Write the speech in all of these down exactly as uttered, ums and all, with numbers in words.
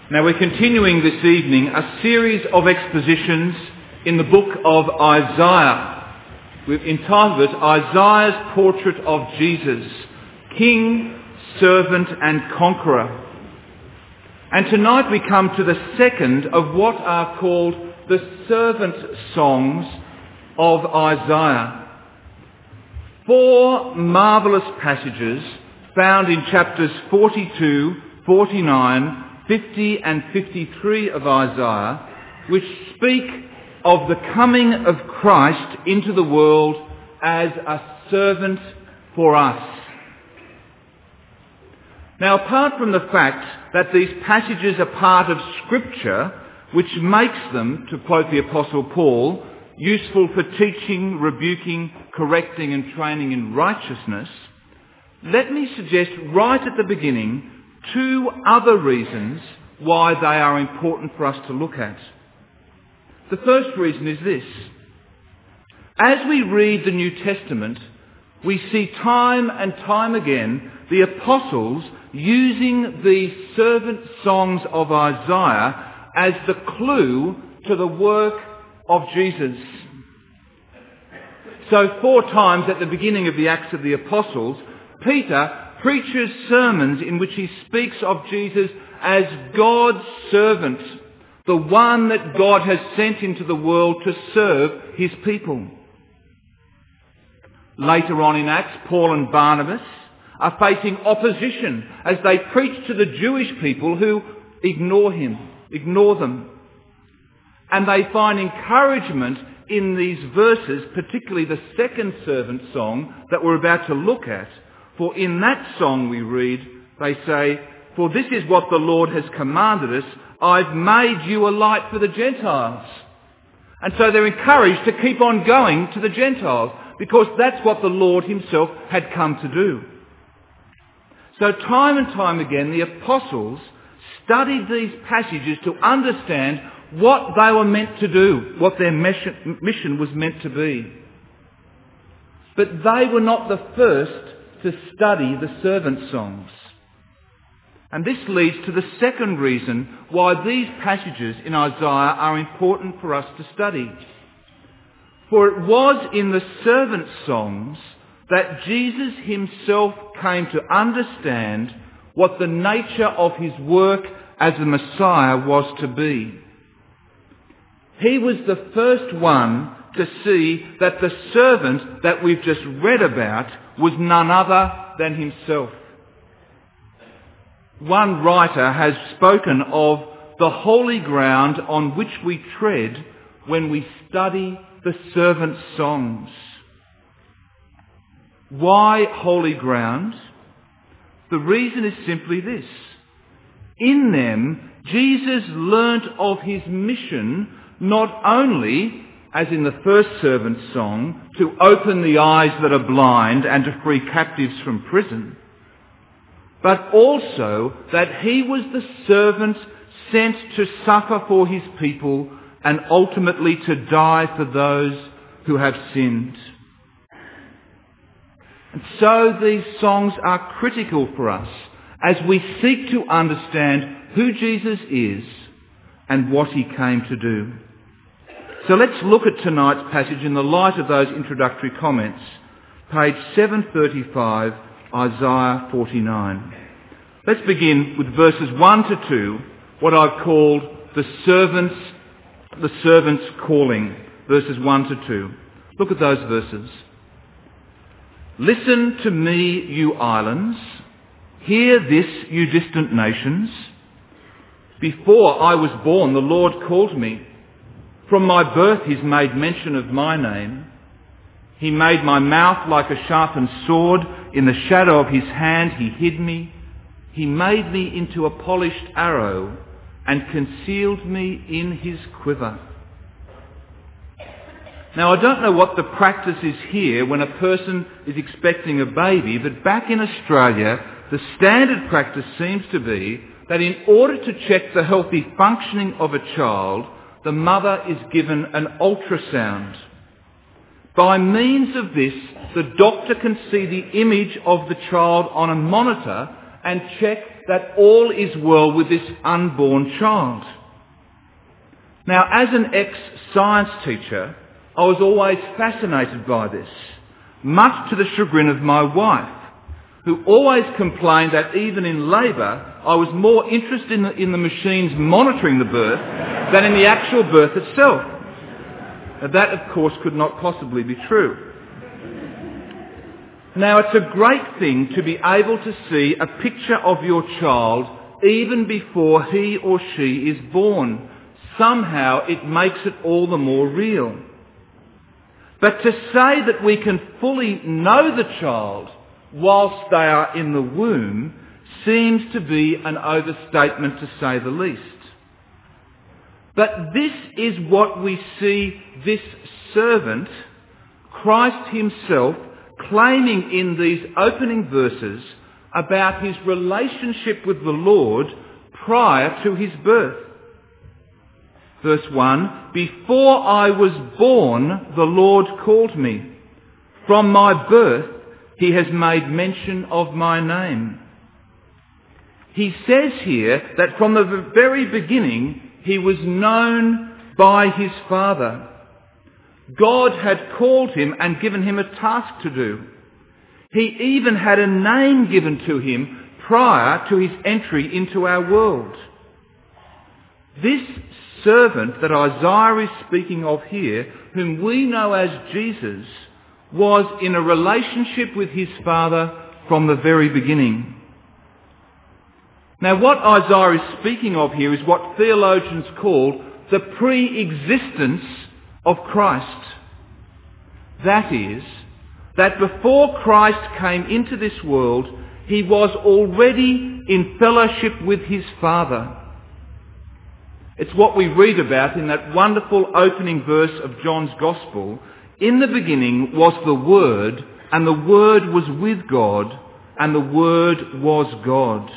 Now we're continuing this evening a series of expositions in the book of Isaiah. We've entitled it Isaiah's Portrait of Jesus, King, Servant and Conqueror. And tonight we come to the second of what are called the servant songs of Isaiah. Four marvellous passages found in chapters forty-two, forty-nine, fifty and fifty-three of Isaiah, which speak of the coming of Christ into the world as a servant for us. Now, apart from the fact that these passages are part of Scripture, which makes them, to quote the Apostle Paul, useful for teaching, rebuking, correcting and training in righteousness, let me suggest right at the beginning two other reasons why they are important for us to look at. The first reason is this. As we read the New Testament, we see time and time again the apostles using the servant songs of Isaiah as the clue to the work of Jesus. So four times at the beginning of the Acts of the Apostles, Peter preaches sermons in which he speaks of Jesus as God's servant, the one that God has sent into the world to serve his people. Later on in Acts, Paul and Barnabas are facing opposition as they preach to the Jewish people who ignore him, ignore them. And they find encouragement in these verses, particularly the second servant song that we're about to look at. For in that song we read, they say, "For this is what the Lord has commanded us, I've made you a light for the Gentiles." And so they're encouraged to keep on going to the Gentiles, because that's what the Lord himself had come to do. So time and time again, the apostles studied these passages to understand what they were meant to do, what their mission was meant to be. But they were not the first to study the servant songs. And this leads to the second reason why these passages in Isaiah are important for us to study. For it was in the servant songs that Jesus himself came to understand what the nature of his work as the Messiah was to be. He was the first one to see that the servant that we've just read about was none other than himself. One writer has spoken of the holy ground on which we tread when we study the servant songs. Why holy ground? The reason is simply this. In them, Jesus learnt of his mission not only, as in the first servant song, to open the eyes that are blind and to free captives from prison, but also that he was the servant sent to suffer for his people and ultimately to die for those who have sinned. And so these songs are critical for us as we seek to understand who Jesus is and what he came to do. So let's look at tonight's passage in the light of those introductory comments. Page seven thirty-five, Isaiah forty-nine. Let's begin with verses one to two, what I've called the servants, the servant's calling, verses one to two. Look at those verses. "Listen to me, you islands. Hear this, you distant nations. Before I was born, the Lord called me. From my birth he's made mention of my name. He made my mouth like a sharpened sword. In the shadow of his hand he hid me. He made me into a polished arrow and concealed me in his quiver." Now, I don't know what the practice is here when a person is expecting a baby, but back in Australia, the standard practice seems to be that in order to check the healthy functioning of a child, the mother is given an ultrasound. By means of this, the doctor can see the image of the child on a monitor and check that all is well with this unborn child. Now, as an ex-science teacher, I was always fascinated by this, much to the chagrin of my wife, who always complained that even in labour, I was more interested in the, in the machines monitoring the birth than in the actual birth itself. Now, that, of course, could not possibly be true. Now, it's a great thing to be able to see a picture of your child even before he or she is born. Somehow it makes it all the more real. But to say that we can fully know the child whilst they are in the womb seems to be an overstatement, to say the least. But this is what we see this servant, Christ himself, claiming in these opening verses about his relationship with the Lord prior to his birth. Verse one, "Before I was born, the Lord called me. From my birth, he has made mention of my name." He says here that from the very beginning, he was known by his Father. God had called him and given him a task to do. He even had a name given to him prior to his entry into our world. This servant that Isaiah is speaking of here, whom we know as Jesus, was in a relationship with his Father from the very beginning. Now, what Isaiah is speaking of here is what theologians call the pre-existence of Christ. That is, that before Christ came into this world, he was already in fellowship with his Father. It's what we read about in that wonderful opening verse of John's Gospel. "In the beginning was the Word, and the Word was with God, and the Word was God."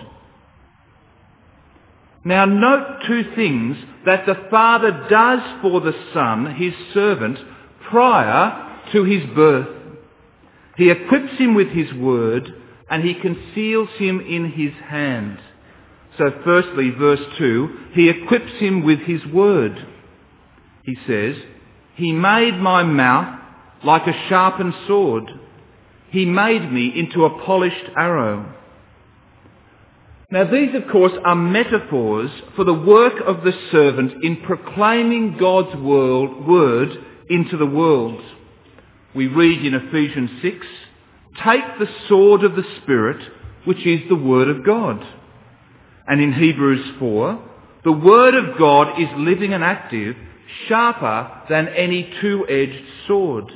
Now note two things that the Father does for the Son, his servant, prior to his birth. He equips him with his Word, and he conceals him in his hand. So firstly, verse two, he equips him with his Word. He says, "He made my mouth like a sharpened sword. He made me into a polished arrow." Now these, of course, are metaphors for the work of the servant in proclaiming God's word into the world. We read in Ephesians six, "Take the sword of the Spirit, which is the Word of God." And in Hebrews four, "The Word of God is living and active, sharper than any two-edged sword."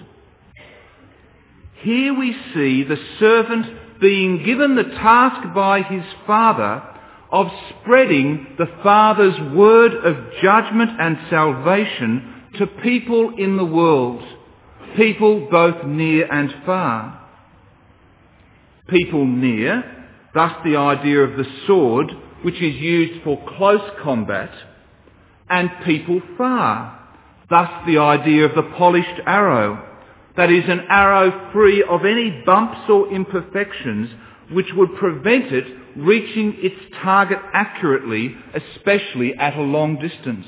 Here we see the servant being given the task by his Father of spreading the Father's word of judgment and salvation to people in the world, people both near and far. People near, thus the idea of the sword, which is used for close combat, and people far, thus the idea of the polished arrow, that is, an arrow free of any bumps or imperfections which would prevent it reaching its target accurately, especially at a long distance.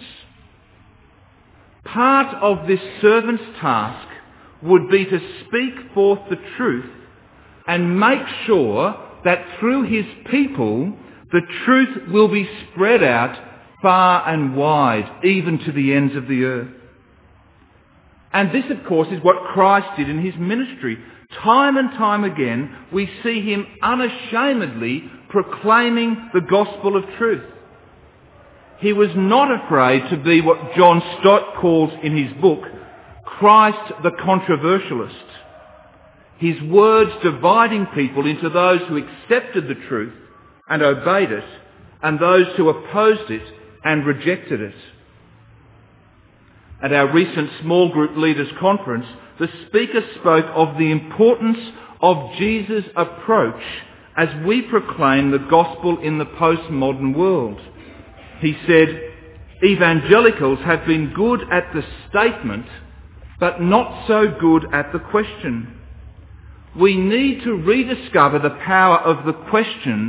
Part of this servant's task would be to speak forth the truth and make sure that through his people the truth will be spread out far and wide, even to the ends of the earth. And this, of course, is what Christ did in his ministry. Time and time again, we see him unashamedly proclaiming the gospel of truth. He was not afraid to be what John Stott calls in his book, Christ the controversialist. His words dividing people into those who accepted the truth and obeyed it, and those who opposed it and rejected it. At our recent small group leaders conference, the speaker spoke of the importance of Jesus' approach as we proclaim the gospel in the postmodern world. He said, "Evangelicals have been good at the statement, but not so good at the question. We need to rediscover the power of the question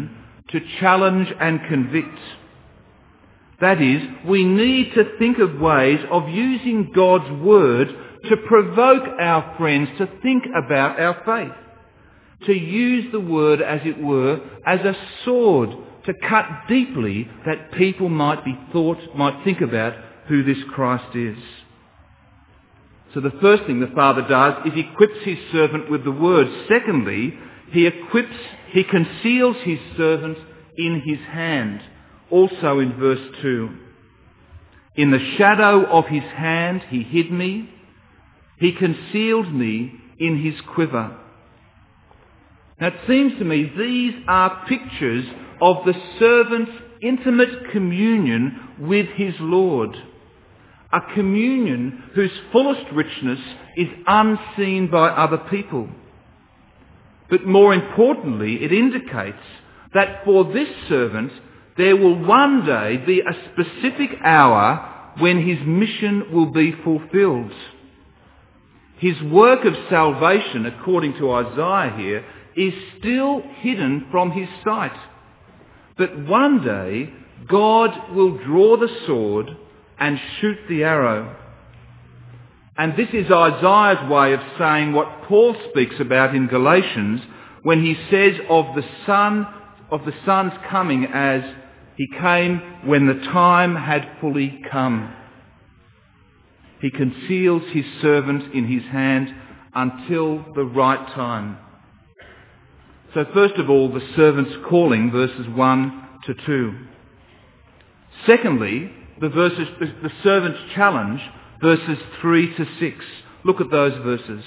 to challenge and convict. That is, we need to think of ways of using God's word to provoke our friends to think about our faith. To use the word, as it were, as a sword to cut deeply that people might be thought, might think about who this Christ is. So the first thing the Father does is he equips his servant with the word. Secondly, he equips, he conceals his servant in his hand. Also in verse two. In the shadow of his hand he hid me. He concealed me in his quiver. Now it seems to me these are pictures of the servant's intimate communion with his Lord. A communion whose fullest richness is unseen by other people. But more importantly, it indicates that for this servant, there will one day be a specific hour when his mission will be fulfilled. His work of salvation, according to Isaiah here, is still hidden from his sight. But one day, God will draw the sword and shoot the arrow. And this is Isaiah's way of saying what Paul speaks about in Galatians when he says of the Son, of the Son's coming as he came when the time had fully come. He conceals his servant in his hand until the right time. So first of all, the servant's calling, verses one to two. Secondly, the verses, the servant's challenge, verses three to six. Look at those verses.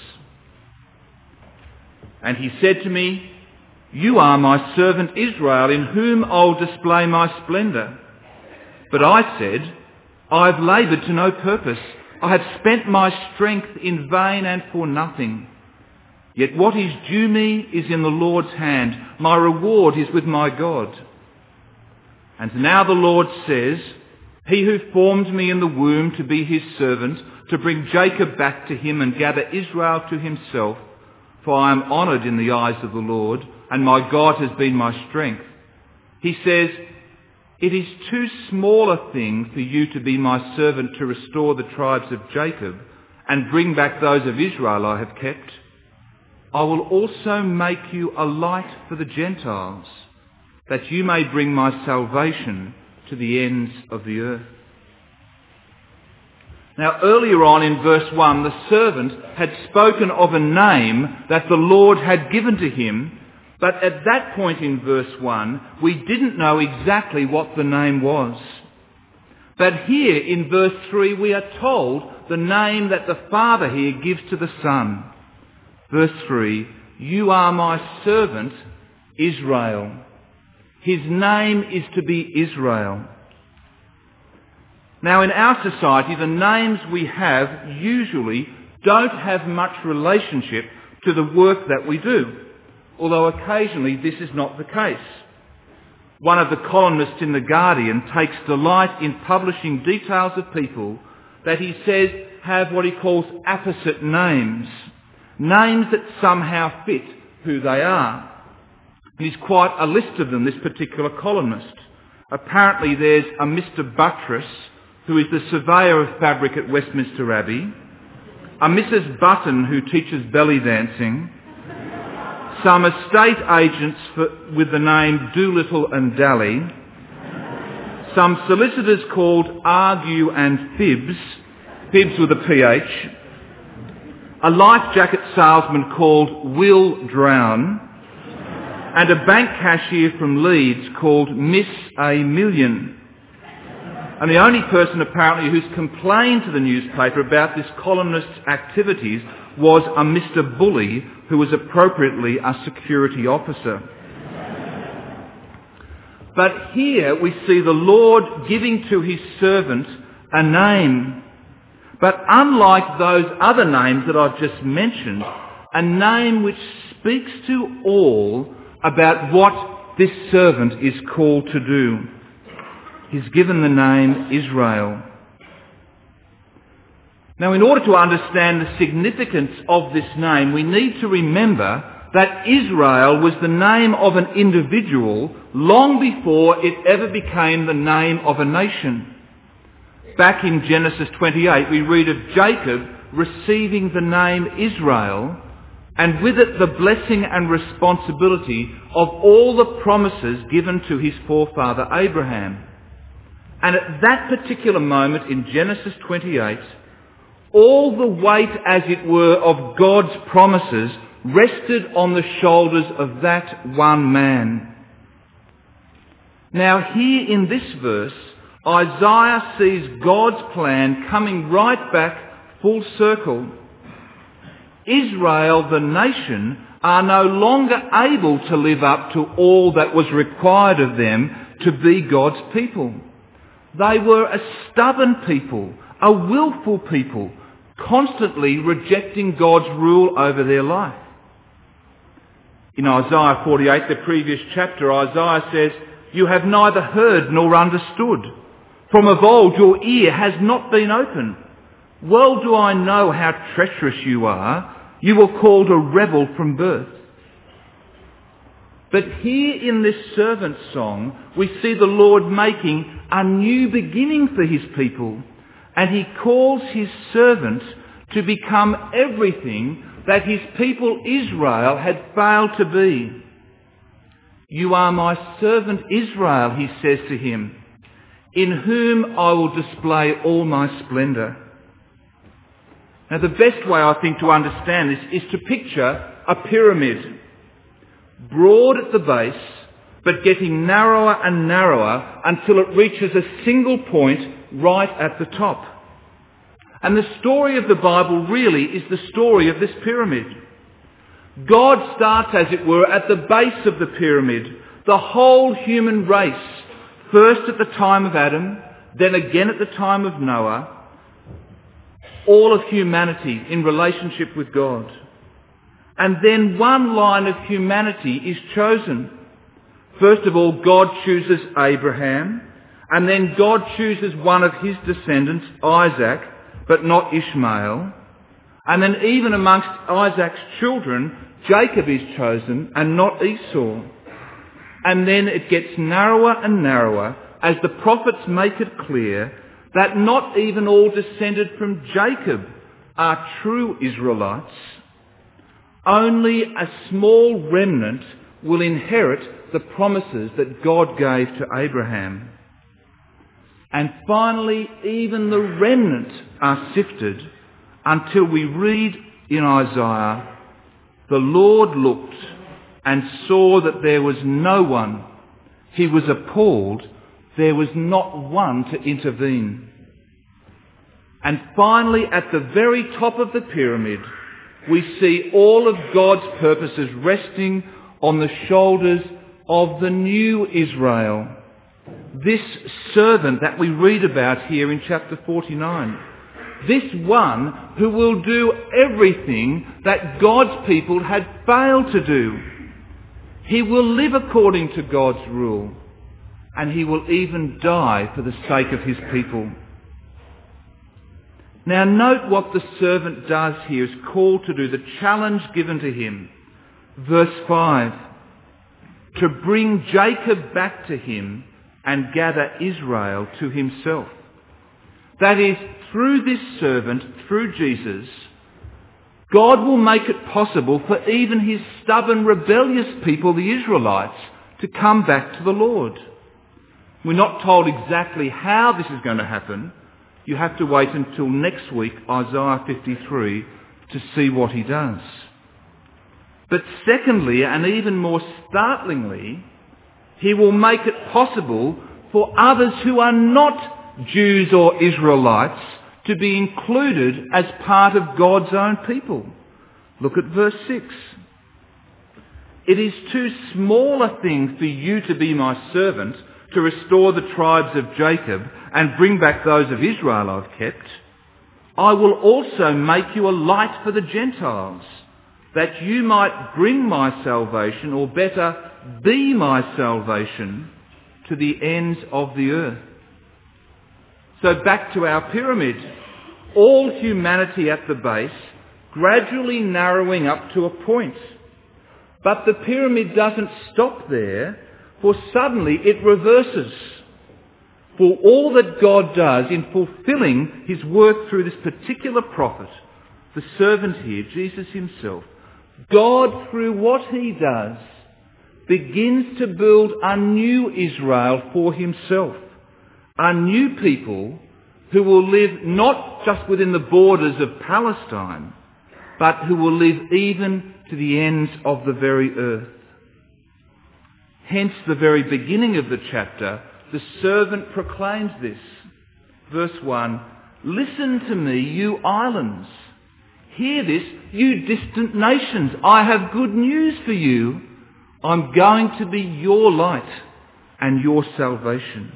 And he said to me, "You are my servant Israel, in whom I'll display my splendour." But I said, "I've laboured to no purpose. I have spent my strength in vain and for nothing. Yet what is due me is in the Lord's hand. My reward is with my God." And now the Lord says, "He who formed me in the womb to be his servant, to bring Jacob back to him and gather Israel to himself, for I am honoured in the eyes of the Lord, and my God has been my strength." He says, "It is too small a thing for you to be my servant to restore the tribes of Jacob and bring back those of Israel I have kept. I will also make you a light for the Gentiles, that you may bring my salvation to the ends of the earth." Now earlier on in verse one, the servant had spoken of a name that the Lord had given to him, but at that point in verse one, we didn't know exactly what the name was. But here in verse three, we are told the name that the Father here gives to the Son. Verse three, "You are my servant, Israel." His name is to be Israel. Now in our society, the names we have usually don't have much relationship to the work that we do, although occasionally this is not the case. One of the columnists in The Guardian takes delight in publishing details of people that he says have what he calls apposite names, names that somehow fit who they are. And he's quite a list of them, this particular columnist. Apparently there's a Mister Buttress, who is the surveyor of fabric at Westminster Abbey, a Missus Button, who teaches belly dancing, some estate agents for, with the name Doolittle and Dally, some solicitors called Argue and Phibbs, Phibbs with a P H, a life jacket salesman called Will Drown, and a bank cashier from Leeds called Miss A Million. And the only person apparently who's complained to the newspaper about this columnist's activities was a Mister Bully, who was appropriately a security officer. But here we see the Lord giving to his servant a name. But unlike those other names that I've just mentioned, a name which speaks to all about what this servant is called to do. He's given the name Israel. Now, in order to understand the significance of this name, we need to remember that Israel was the name of an individual long before it ever became the name of a nation. Back in Genesis twenty-eight, we read of Jacob receiving the name Israel, and with it the blessing and responsibility of all the promises given to his forefather Abraham. And at that particular moment in Genesis twenty-eight, all the weight, as it were, of God's promises rested on the shoulders of that one man. Now here in this verse, Isaiah sees God's plan coming right back full circle. Israel, the nation, are no longer able to live up to all that was required of them to be God's people. They were a stubborn people, a willful people, constantly rejecting God's rule over their life. In Isaiah forty-eight, the previous chapter, Isaiah says, "You have neither heard nor understood. From of old your ear has not been open. Well do I know how treacherous you are. You were called a rebel from birth." But here in this servant song, we see the Lord making a new beginning for his people, and he calls his servant to become everything that his people Israel had failed to be. "You are my servant Israel," he says to him, "in whom I will display all my splendour." Now the best way, I think, to understand this is to picture a pyramid. Broad at the base, but getting narrower and narrower until it reaches a single point right at the top. And the story of the Bible really is the story of this pyramid. God starts, as it were, at the base of the pyramid, the whole human race, first at the time of Adam, then again at the time of Noah, all of humanity in relationship with God. And then one line of humanity is chosen. First of all, God chooses Abraham, and then God chooses one of his descendants, Isaac, but not Ishmael. And then even amongst Isaac's children, Jacob is chosen and not Esau. And then it gets narrower and narrower as the prophets make it clear that not even all descended from Jacob are true Israelites. Only a small remnant will inherit the promises that God gave to Abraham. And finally, even the remnant are sifted until we read in Isaiah, "The Lord looked and saw that there was no one. He was appalled. There was not one to intervene." And finally, at the very top of the pyramid, we see all of God's purposes resting on the shoulders of the new Israel. This servant that we read about here in chapter forty-nine. This one who will do everything that God's people had failed to do. He will live according to God's rule, and he will even die for the sake of his people. Now note what the servant does here, is called to do, the challenge given to him. Verse five, "To bring Jacob back to him and gather Israel to himself." That is, through this servant, through Jesus, God will make it possible for even his stubborn, rebellious people, the Israelites, to come back to the Lord. We're not told exactly how this is going to happen. You have to wait until next week, Isaiah fifty-three, to see what he does. But secondly, and even more startlingly, he will make it possible for others who are not Jews or Israelites to be included as part of God's own people. Look at verse six. "It is too small a thing for you to be my servant, to restore the tribes of Jacob and bring back those of Israel I've kept. I will also make you a light for the Gentiles, that you might bring my salvation, or better, be my salvation, to the ends of the earth." So back to our pyramid. All humanity at the base, gradually narrowing up to a point. But the pyramid doesn't stop there, for suddenly it reverses. For all that God does in fulfilling his work through this particular prophet, the servant here, Jesus himself, God, through what he does, begins to build a new Israel for himself, a new people who will live not just within the borders of Palestine, but who will live even to the ends of the very earth. Hence, the very beginning of the chapter, the servant proclaims this. Verse one, "Listen to me, you islands. Hear this, you distant nations. I have good news for you. I'm going to be your light and your salvation."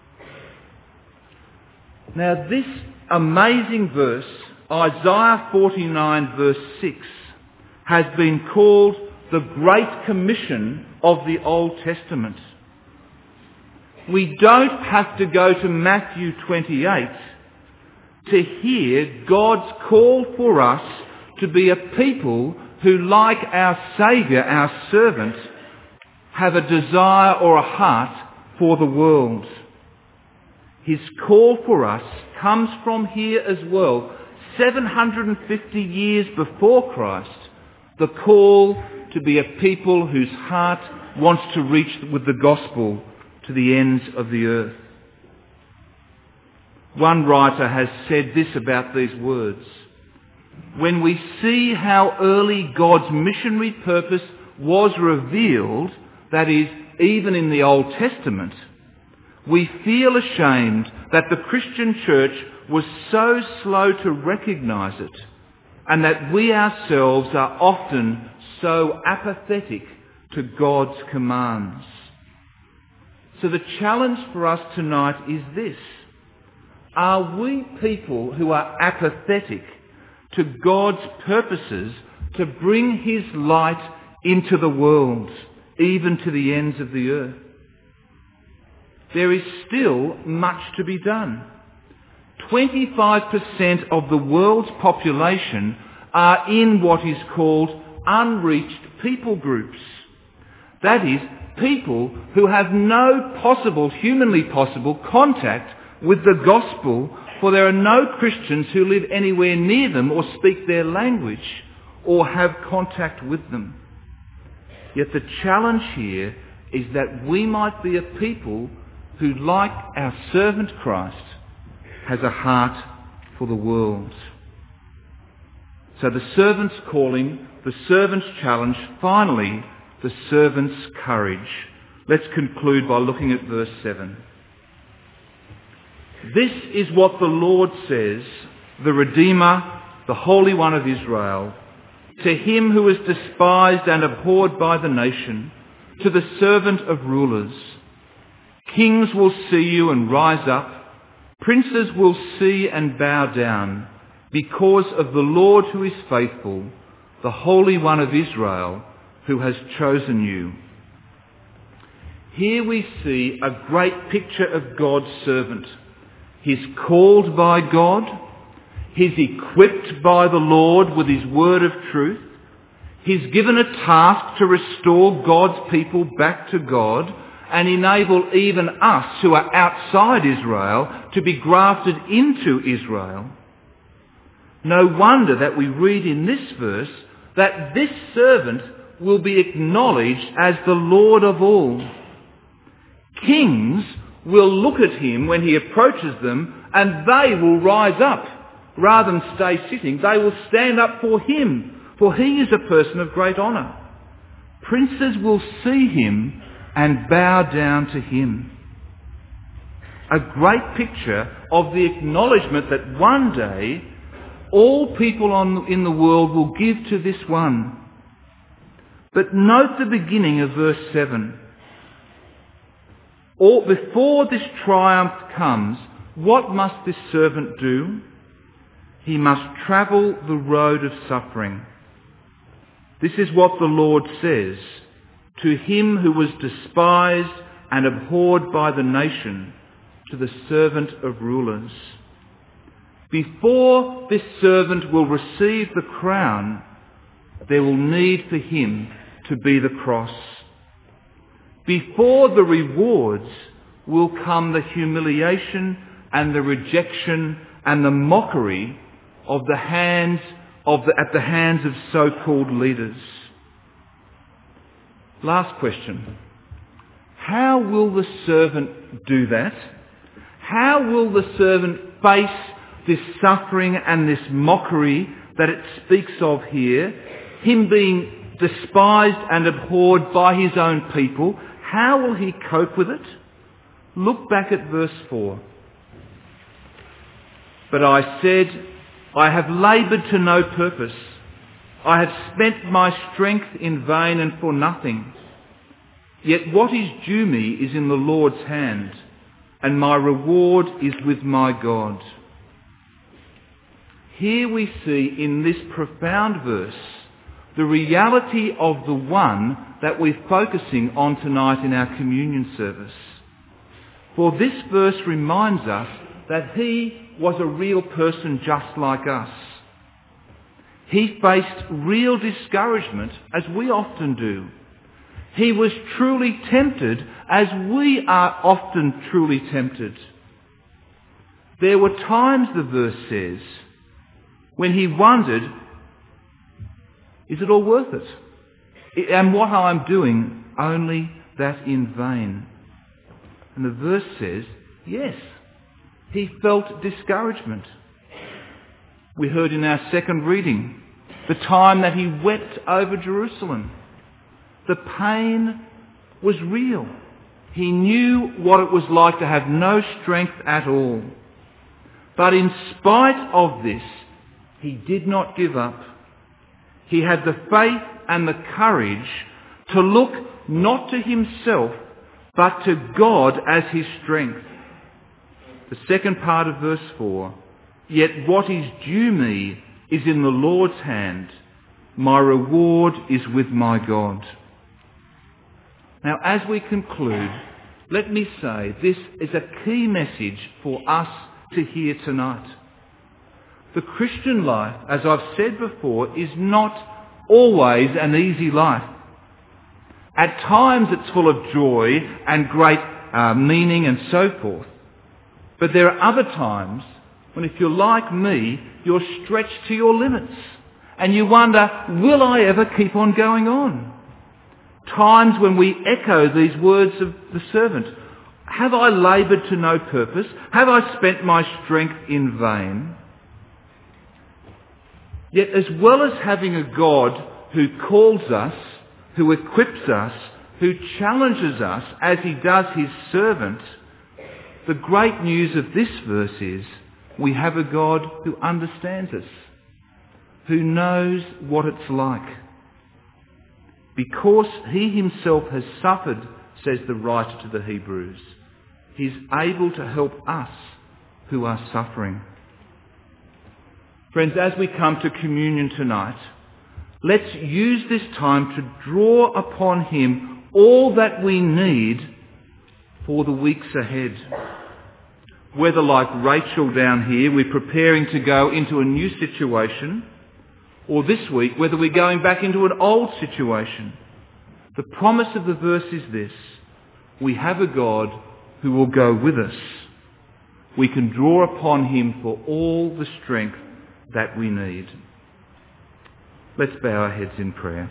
Now, this amazing verse, Isaiah forty-nine verse six, has been called the Great Commission of the Old Testament. We don't have to go to Matthew twenty-eight to hear God's call for us to be a people who, like our Saviour, our servant, have a desire or a heart for the world. His call for us comes from here as well. seven hundred fifty years before Christ, the call to be a people whose heart wants to reach with the gospel to the ends of the earth. One writer has said this about these words: "When we see how early God's missionary purpose was revealed, that is, even in the Old Testament, we feel ashamed that the Christian church was so slow to recognise it, and that we ourselves are often so apathetic to God's commands." So the challenge for us tonight is this: are we people who are apathetic to God's purposes to bring his light into the world, even to the ends of the earth? There is still much to be done. twenty-five percent of the world's population are in what is called unreached people groups. That is, people who have no possible, humanly possible, contact with the gospel, for there are no Christians who live anywhere near them or speak their language or have contact with them. Yet the challenge here is that we might be a people who, like our servant Christ, has a heart for the world. So the servant's calling, the servant's challenge, finally the servant's courage. Let's conclude by looking at verse seven. "This is what the Lord says, the Redeemer, the Holy One of Israel, to him who is despised and abhorred by the nation, to the servant of rulers. Kings will see you and rise up, princes will see and bow down, because of the Lord who is faithful, the Holy One of Israel, who has chosen you." Here we see a great picture of God's servant. He's called by God. He's equipped by the Lord with his word of truth. He's given a task to restore God's people back to God and enable even us who are outside Israel to be grafted into Israel. No wonder that we read in this verse that this servant will be acknowledged as the Lord of all. Kings will look at him when he approaches them, and they will rise up. Rather than stay sitting, they will stand up for him, for he is a person of great honour. Princes will see him and bow down to him. A great picture of the acknowledgement that one day all people on, in the world will give to this one. But note the beginning of verse seven. Or before this triumph comes, what must this servant do? He must travel the road of suffering. This is what the Lord says to him who was despised and abhorred by the nation, to the servant of rulers. Before this servant will receive the crown, there will need for him to be the cross. Before the rewards will come the humiliation and the rejection and the mockery of the hands of the, at the hands of so-called leaders. Last question. How will the servant do that? How will the servant face this suffering and this mockery that it speaks of here, him being despised and abhorred by his own people? How will he cope with it? Look back at verse four. But I said, I have laboured to no purpose. I have spent my strength in vain and for nothing. Yet what is due me is in the Lord's hand, and my reward is with my God. Here we see in this profound verse the reality of the one that we're focusing on tonight in our communion service. For this verse reminds us that he was a real person just like us. He faced real discouragement, as we often do. He was truly tempted, as we are often truly tempted. There were times, the verse says, when he wondered, is it all worth it? Am what I'm doing only that in vain? And the verse says, yes, he felt discouragement. We heard in our second reading the time that he wept over Jerusalem. The pain was real. He knew what it was like to have no strength at all. But in spite of this, he did not give up. He had the faith and the courage to look not to himself, but to God as his strength. The second part of verse four, yet what is due me is in the Lord's hand. My reward is with my God. Now, as we conclude, let me say this is a key message for us to hear tonight. The Christian life, as I've said before, is not always an easy life. At times it's full of joy and great uh, meaning and so forth. But there are other times when, if you're like me, you're stretched to your limits and you wonder, will I ever keep on going on? Times when we echo these words of the servant. Have I laboured to no purpose? Have I spent my strength in vain? Yet as well as having a God who calls us, who equips us, who challenges us as he does his servant, the great news of this verse is we have a God who understands us, who knows what it's like. Because he himself has suffered, says the writer to the Hebrews, he's able to help us who are suffering. Friends, as we come to communion tonight, let's use this time to draw upon him all that we need for the weeks ahead. Whether, like Rachel down here, we're preparing to go into a new situation, or this week, whether we're going back into an old situation. The promise of the verse is this: we have a God who will go with us. We can draw upon him for all the strength that we need. Let's bow our heads in prayer.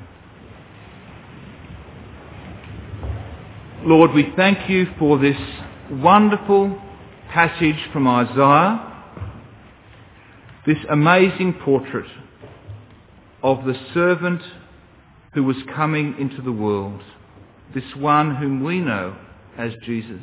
Lord, we thank you for this wonderful passage from Isaiah, this amazing portrait of the servant who was coming into the world, this one whom we know as Jesus.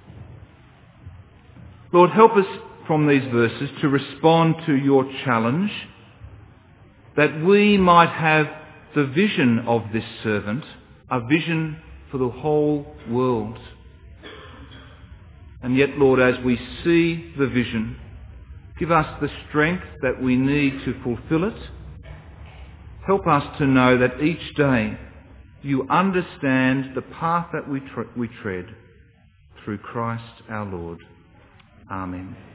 Lord, help us from these verses to respond to your challenge, that we might have the vision of this servant, a vision for the whole world. And yet, Lord, as we see the vision, give us the strength that we need to fulfill it. Help us to know that each day you understand the path that we, tre- we tread through Christ our Lord. Amen.